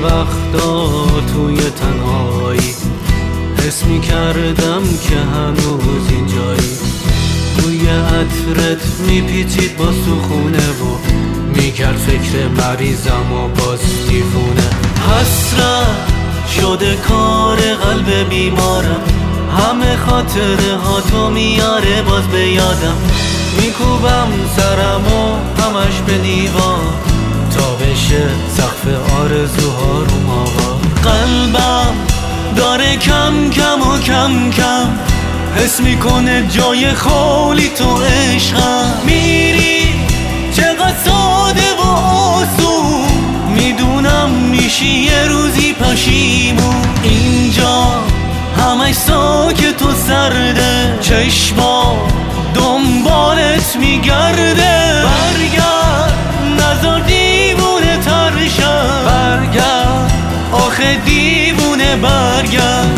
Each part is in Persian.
وقتا توی تنهایی حس میکردم که هنوز اینجایی. بوی عطرت میپیچید با سخونه و میکرد فکر مریضم و باز دیوونه. حسرت شده کار قلب بیمارم، همه خاطره ها تو میاره باز به یادم. میکوبم سرم و همش به دیوار تا بشه سقف آرزوها رو ماوا. قلبم داره کم کم و کم کم حس میکنه جای خالی تو عشقم. میری چقدر ساده و آسون، میدونم میشی یه روزی پشیمون. اینجا همش ساکت و سرده، چشما دنبالت میگرده. برگرد نذار دیوونه ترشم، برگرد آخه دیوونه برگرد.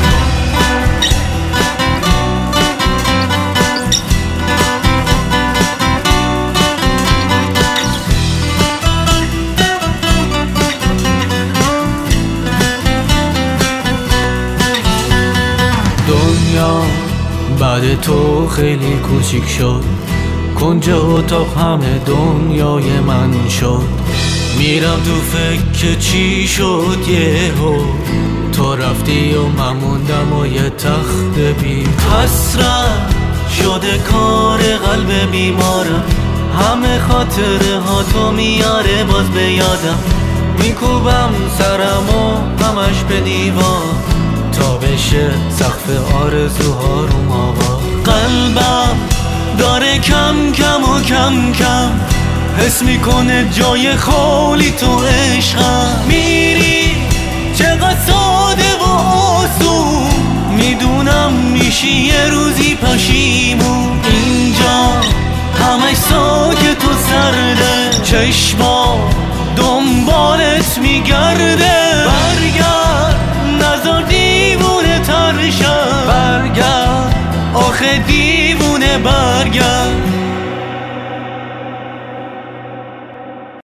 دنیا بعد تو خیلی کوچیک شد، کنج اتاق همه دنیای من شد. میرم تو فکر چی شد یهو تو رفتی و من موندم و یه تخت بی. حسرت شده کار قلب بیمارم، همه خاطره ها تو میاره باز به یادم. میکوبم سرم و همش به دیوار تا بشه سقف آرزوها رو ماوا. قلبم داره کم کم و کم کم حس میکنه جای خالی تو عشقم. میری چقدر ساده و آسون، میدونم میشی یه روزی پشیمون. اینجا همش ساکت و سرده، چشما دنبالت میگرده. برگرد نذار دیوونه ترشم، برگرد آخه دیوونه برگرد.